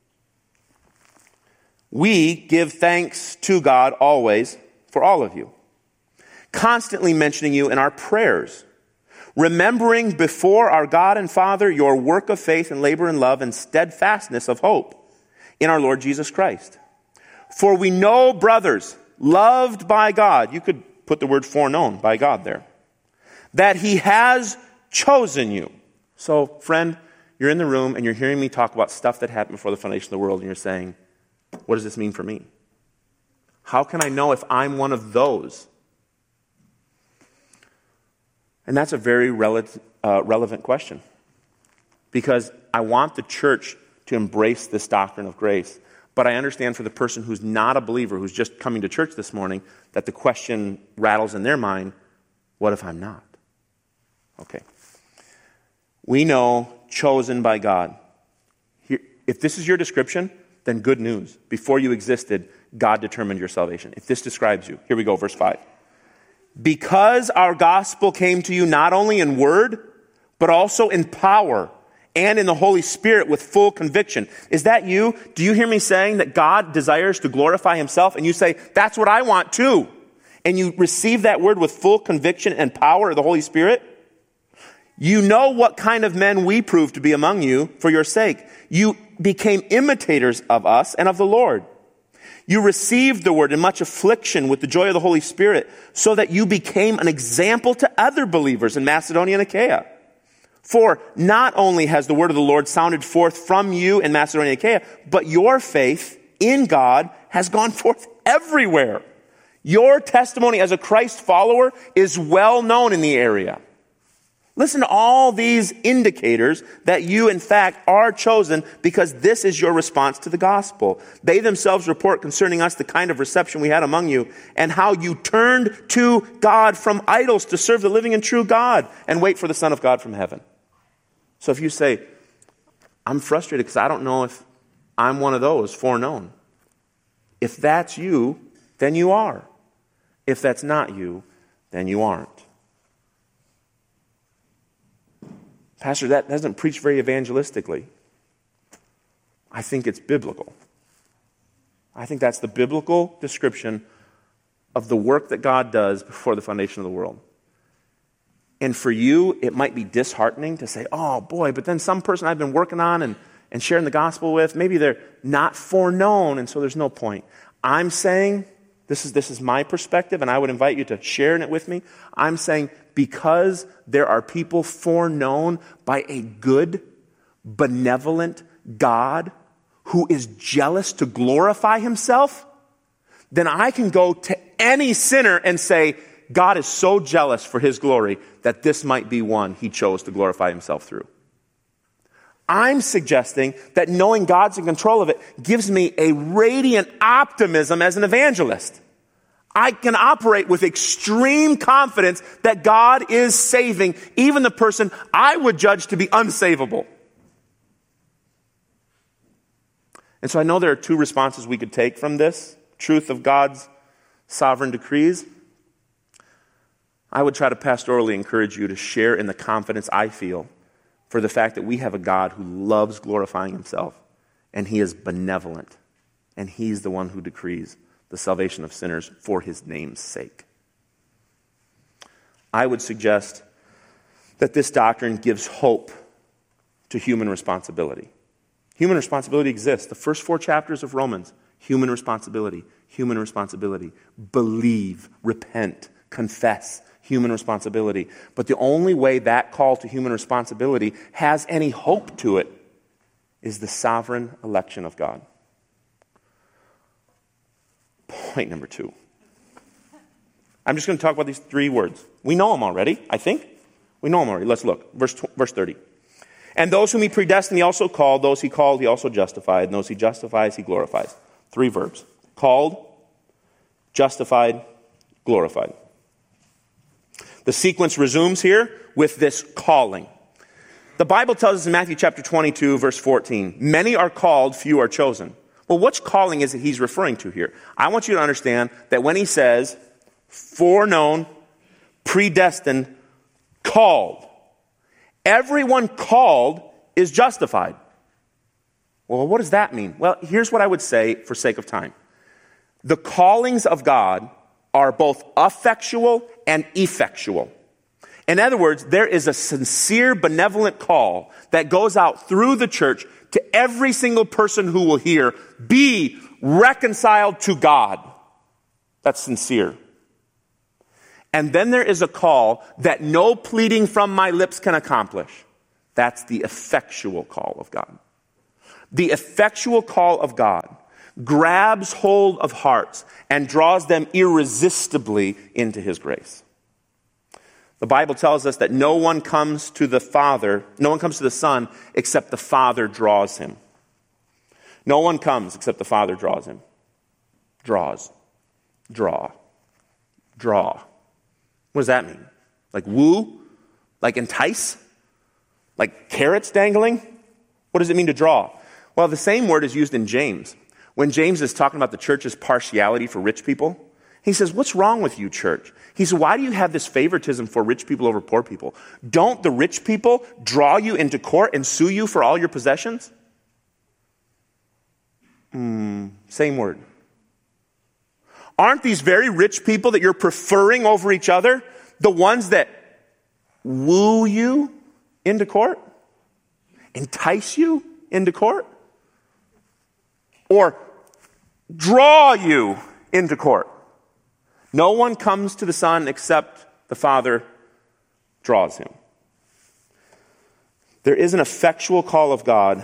S1: We give thanks to God always for all of you, constantly mentioning you in our prayers, remembering before our God and Father your work of faith and labor and love and steadfastness of hope in our Lord Jesus Christ. For we know, brothers, loved by God, you could put the word foreknown by God there, that he has chosen you. So, friend, you're in the room and you're hearing me talk about stuff that happened before the foundation of the world, and you're saying, what does this mean for me? How can I know if I'm one of those? And that's a very rele- uh, relevant question, because I want the church to embrace this doctrine of grace. But I understand for the person who's not a believer, who's just coming to church this morning, that the question rattles in their mind, what if I'm not? Okay. We know, chosen by God. Here, if this is your description, then good news. Before you existed, God determined your salvation. If this describes you, here we go, verse five. Because our gospel came to you not only in word, but also in power, and in the Holy Spirit with full conviction. Is that you? Do you hear me saying that God desires to glorify himself? And you say, that's what I want too. And you receive that word with full conviction and power of the Holy Spirit? You know what kind of men we proved to be among you for your sake. You became imitators of us and of the Lord. You received the word in much affliction with the joy of the Holy Spirit, so that you became an example to other believers in Macedonia and Achaia. For not only has the word of the Lord sounded forth from you in Macedonia and Achaia, but your faith in God has gone forth everywhere. Your testimony as a Christ follower is well known in the area. Listen to all these indicators that you, in fact, are chosen, because this is your response to the gospel. They themselves report concerning us the kind of reception we had among you, and how you turned to God from idols to serve the living and true God and wait for the Son of God from heaven. So if you say, I'm frustrated because I don't know if I'm one of those foreknown. If that's you, then you are. If that's not you, then you aren't. Pastor, that doesn't preach very evangelistically. I think it's biblical. I think that's the biblical description of the work that God does before the foundation of the world. And for you, it might be disheartening to say, oh boy, but then some person I've been working on and, and sharing the gospel with, maybe they're not foreknown, and so there's no point. I'm saying, this is, this is my perspective, and I would invite you to share in it with me. I'm saying because there are people foreknown by a good, benevolent God who is jealous to glorify himself, then I can go to any sinner and say, God is so jealous for his glory that this might be one he chose to glorify himself through. I'm suggesting that knowing God's in control of it gives me a radiant optimism as an evangelist. I can operate with extreme confidence that God is saving even the person I would judge to be unsavable. And so I know there are two responses we could take from this truth of God's sovereign decrees. I would try to pastorally encourage you to share in the confidence I feel for the fact that we have a God who loves glorifying himself, and he is benevolent, and he's the one who decrees the salvation of sinners for his name's sake. I would suggest that this doctrine gives hope to human responsibility. Human responsibility exists. The first four chapters of Romans, human responsibility, human responsibility. Believe, repent, confess, human responsibility. But the only way that call to human responsibility has any hope to it is the sovereign election of God. Point number two. I'm just going to talk about these three words. We know them already, I think. We know them already. Let's look. Verse, verse thirty. And those whom he predestined, he also called. Those he called, he also justified. And those he justifies, he glorifies. Three verbs. Called, justified, glorified. The sequence resumes here with this calling. The Bible tells us in Matthew chapter twenty-two, verse fourteen, many are called, few are chosen. Well, which calling is it he's referring to here? I want you to understand that when he says foreknown, predestined, called, everyone called is justified. Well, what does that mean? Well, here's what I would say for sake of time. The callings of God are both effectual and effectual. In other words, there is a sincere, benevolent call that goes out through the church to every single person who will hear, be reconciled to God. That's sincere. And then there is a call that no pleading from my lips can accomplish. That's the effectual call of God. The effectual call of God grabs hold of hearts and draws them irresistibly into his grace. The Bible tells us that no one comes to the Father, no one comes to the Son except the Father draws him. No one comes except the Father draws him. Draws. Draw. Draw. What does that mean? Like woo? Like entice? Like carrots dangling? What does it mean to draw? Well, the same word is used in James. When James is talking about the church's partiality for rich people, he says, what's wrong with you, church? He says, why do you have this favoritism for rich people over poor people? Don't the rich people draw you into court and sue you for all your possessions? Hmm, same word. Aren't these very rich people that you're preferring over each other the ones that woo you into court? Entice you into court? Or draw you into court? No one comes to the Son except the Father draws him. There is an effectual call of God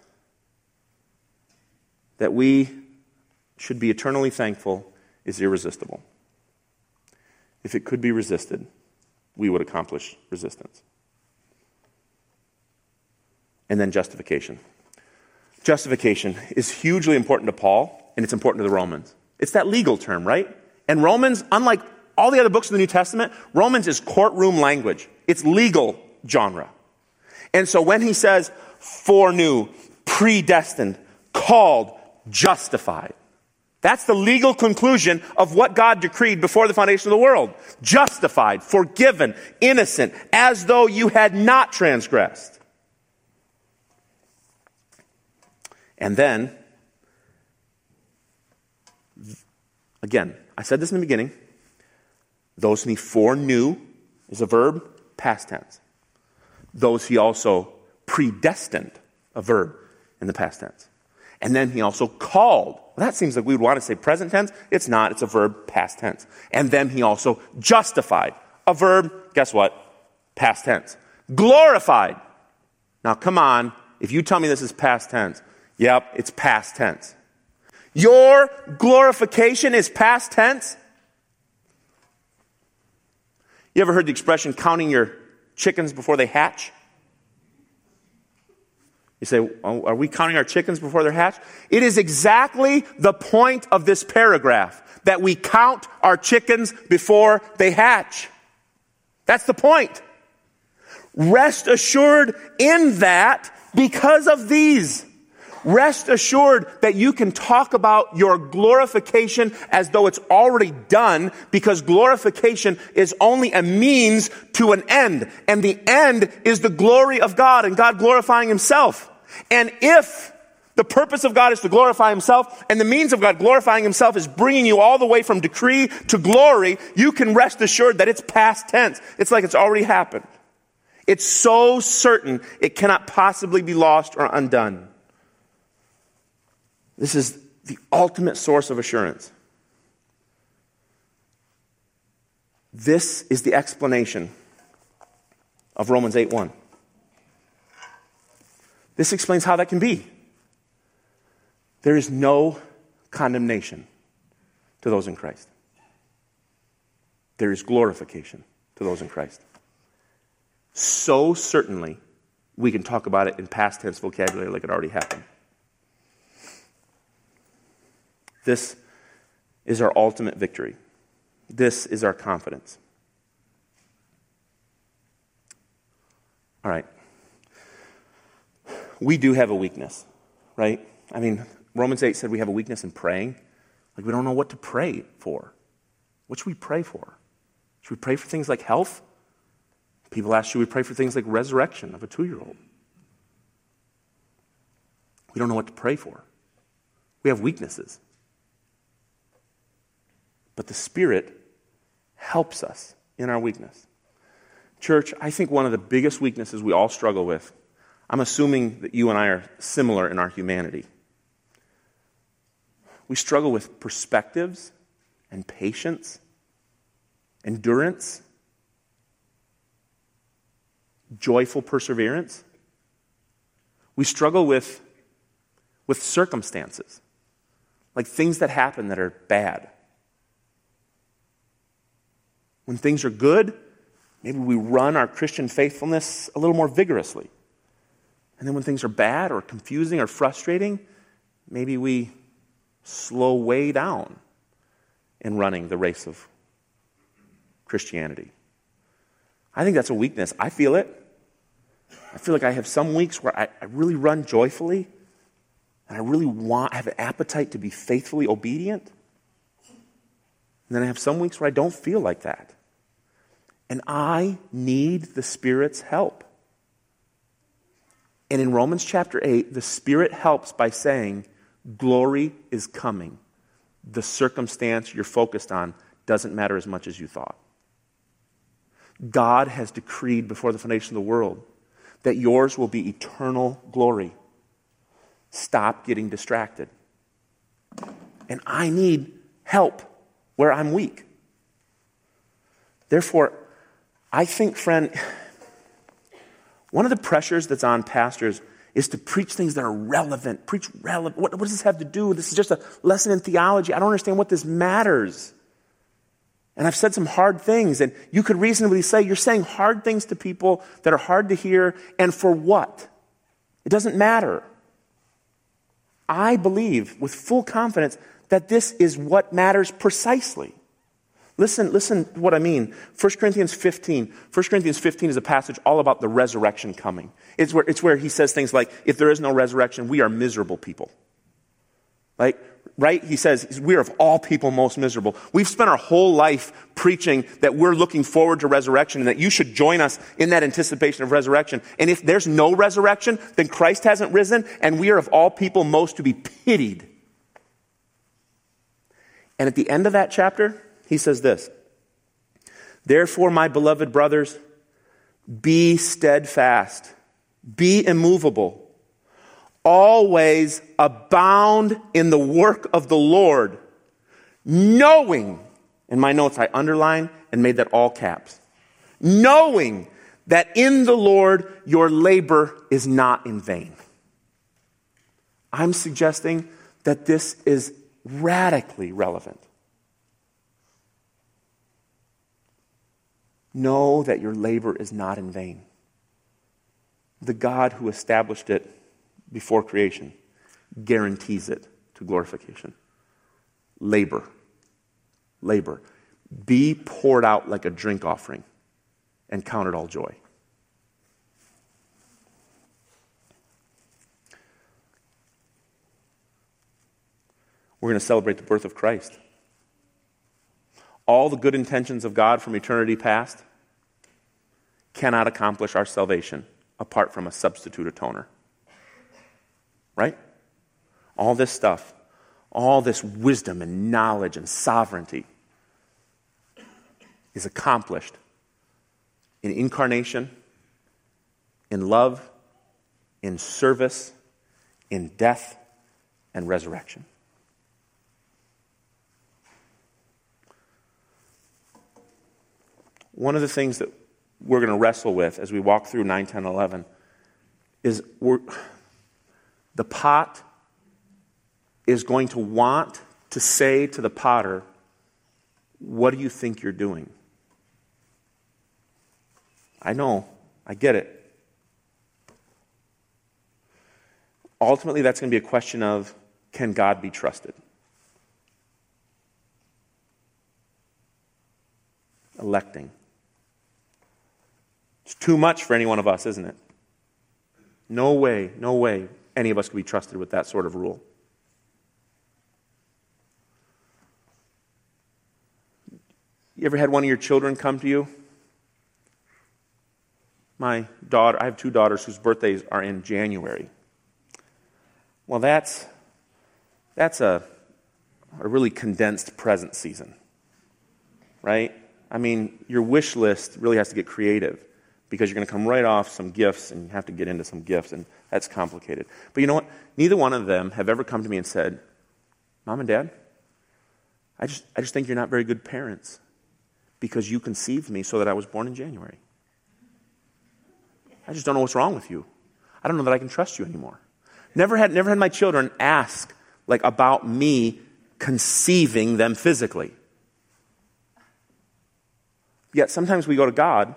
S1: that we should be eternally thankful is irresistible. If it could be resisted, we would accomplish resistance. And then justification. Justification is hugely important to Paul, and it's important to the Romans. It's that legal term, right? And Romans, unlike all the other books of the New Testament, Romans is courtroom language. It's legal genre. And so when he says foreknew, predestined, called, justified, That's the legal conclusion of what God decreed before the foundation of the world. Justified, forgiven, innocent, as though you had not transgressed. And then, again, I said this in the beginning, those whom he foreknew is a verb, past tense. Those he also predestined, a verb in the past tense. And then he also called. Well, that seems like we would want to say present tense. It's not. It's a verb, past tense. And then he also justified. A verb, guess what? Past tense. Glorified. Now, come on. If you tell me this is past tense, yep, it's past tense. Your glorification is past tense? You ever heard the expression, counting your chickens before they hatch? You say, oh, are we counting our chickens before they're hatched? It is exactly the point of this paragraph, that we count our chickens before they hatch. That's the point. Rest assured in that because of these. Rest assured that you can talk about your glorification as though it's already done, because glorification is only a means to an end. And the end is the glory of God and God glorifying himself. And if the purpose of God is to glorify himself, and the means of God glorifying himself is bringing you all the way from decree to glory, you can rest assured that it's past tense. It's like it's already happened. It's so certain it cannot possibly be lost or undone. This is the ultimate source of assurance. This is the explanation of Romans eight one. This explains how that can be. There is no condemnation to those in Christ. There is glorification to those in Christ. So certainly, we can talk about it in past tense vocabulary like it already happened. This is our ultimate victory. This is our confidence. All right. We do have a weakness, right? I mean, Romans eight said we have a weakness in praying. Like, we don't know what to pray for. What should we pray for? Should we pray for things like health? People ask, should we pray for things like resurrection of a two-year-old? We don't know what to pray for. We have weaknesses. But the Spirit helps us in our weakness. Church, I think one of the biggest weaknesses we all struggle with, I'm assuming that you and I are similar in our humanity. We struggle with perspectives and patience, endurance, joyful perseverance. We struggle with, with circumstances, like things that happen that are bad. When things are good, maybe we run our Christian faithfulness a little more vigorously. And then when things are bad or confusing or frustrating, maybe we slow way down in running the race of Christianity. I think that's a weakness. I feel it. I feel like I have some weeks where I, I really run joyfully, and I really want, I have an appetite to be faithfully obedient. And then I have some weeks where I don't feel like that. And I need the Spirit's help. And in Romans chapter eight, the Spirit helps by saying, glory is coming. The circumstance you're focused on doesn't matter as much as you thought. God has decreed before the foundation of the world that yours will be eternal glory. Stop getting distracted. And I need help where I'm weak. Therefore, I think, friend, one of the pressures that's on pastors is to preach things that are relevant. Preach relevant. What, what does this have to do? This is just a lesson in theology. I don't understand what this matters. And I've said some hard things, and you could reasonably say you're saying hard things to people that are hard to hear, and for what? It doesn't matter. I believe with full confidence that this is what matters precisely. Listen, listen to what I mean. First Corinthians fifteen. First Corinthians fifteen is a passage all about the resurrection coming. It's where, it's where he says things like, if there is no resurrection, we are miserable people. Like, right? He says, we're of all people most miserable. We've spent our whole life preaching that we're looking forward to resurrection and that you should join us in that anticipation of resurrection. And if there's no resurrection, then Christ hasn't risen, and we are of all people most to be pitied. And at the end of that chapter, he says this, therefore, my beloved brothers, be steadfast, be immovable, always abound in the work of the Lord, knowing, in my notes I underlined and made that all caps, knowing that in the Lord your labor is not in vain. I'm suggesting that this is radically relevant. Know that your labor is not in vain. The God who established it before creation guarantees it to glorification. Labor. Labor. Be poured out like a drink offering and count it all joy. We're going to celebrate the birth of Christ. All the good intentions of God from eternity past cannot accomplish our salvation apart from a substitute atoner. Right? All this stuff, all this wisdom and knowledge and sovereignty is accomplished in incarnation, in love, in service, in death, and resurrection. One of the things that we're going to wrestle with as we walk through nine, ten, eleven is we're, the pot is going to want to say to the potter, what do you think you're doing? I know, I get it. Ultimately, that's going to be a question of, can God be trusted? Electing. It's too much for any one of us, isn't it? No way, no way any of us can be trusted with that sort of rule. You ever had one of your children come to you? My daughter, I have two daughters whose birthdays are in January. Well, that's that's a, a really condensed present season, right? I mean, your wish list really has to get creative because you're going to come right off some gifts and you have to get into some gifts, and that's complicated. But you know what? Neither one of them have ever come to me and said, Mom and Dad, I just I just think you're not very good parents because you conceived me so that I was born in January. I just don't know what's wrong with you. I don't know that I can trust you anymore. Never had never had my children ask like about me conceiving them physically. Yet sometimes we go to God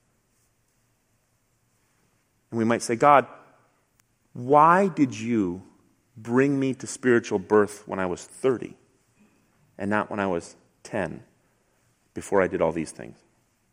S1: and we might say, God, why did you bring me to spiritual birth when I was thirty and not when I was ten, before I did all these things?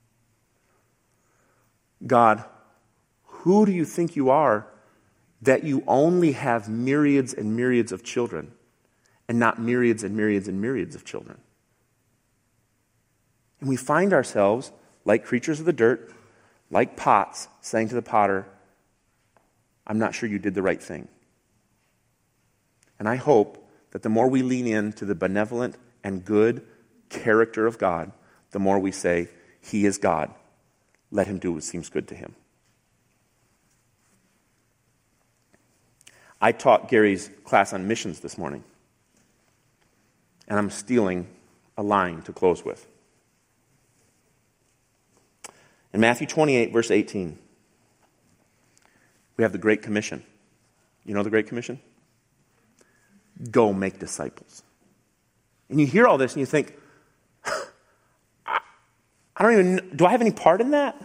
S1: God, who do you think you are that you only have myriads and myriads of children and not myriads and myriads and myriads of children? And we find ourselves, like creatures of the dirt, like pots, saying to the potter, I'm not sure you did the right thing. And I hope that the more we lean into the benevolent and good character of God, the more we say, He is God. Let Him do what seems good to Him. I taught Gary's class on missions this morning, and I'm stealing a line to close with. In Matthew twenty-eight, verse eighteen, we have the Great Commission. You know the Great Commission? Go make disciples. And you hear all this and you think, I don't even, do I have any part in that?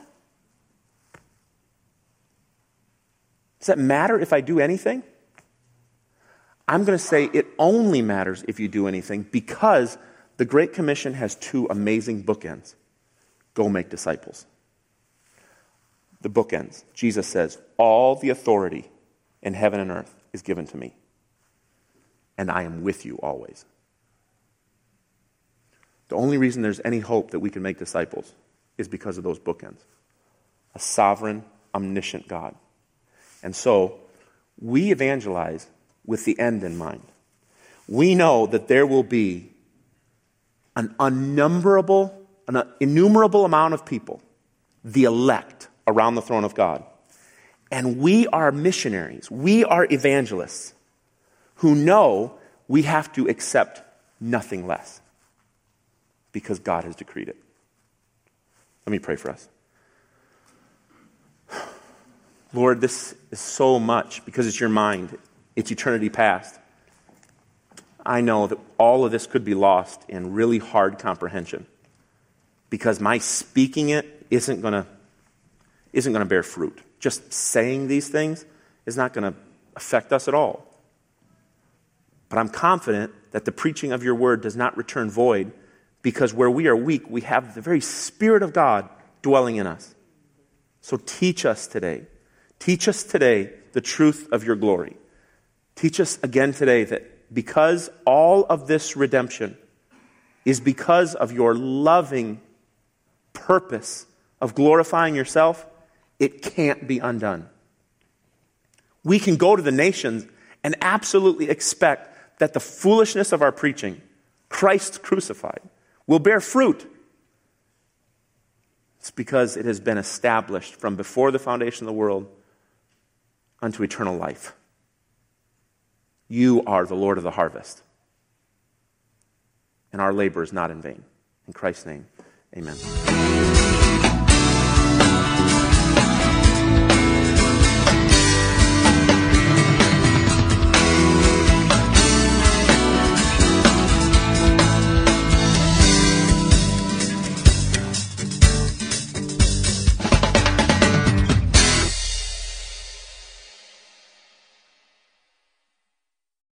S1: Does that matter if I do anything? I'm going to say it only matters if you do anything, because the Great Commission has two amazing bookends. Go make disciples. The bookends. Jesus says, all the authority in heaven and earth is given to me. and I am with you always. The only reason there's any hope that we can make disciples is because of those bookends. A sovereign, omniscient God. And so, we evangelize with the end in mind. We know that there will be an unnumberable, an innumerable amount of people, the elect, around the throne of God. And we are missionaries. We are evangelists who know we have to accept nothing less because God has decreed it. Let me pray for us. Lord, this is so much because it's your mind. It's eternity past. I know that all of this could be lost in really hard comprehension because my speaking it isn't going to isn't going to bear fruit. Just saying these things is not going to affect us at all. But I'm confident that the preaching of your word does not return void because where we are weak, we have the very Spirit of God dwelling in us. So teach us today. Teach us today the truth of your glory. Teach us again today that because all of this redemption is because of your loving purpose of glorifying yourself, it can't be undone. We can go to the nations and absolutely expect that the foolishness of our preaching, Christ crucified, will bear fruit. It's because it has been established from before the foundation of the world unto eternal life. You are the Lord of the harvest. And our labor is not in vain. In Christ's name, amen.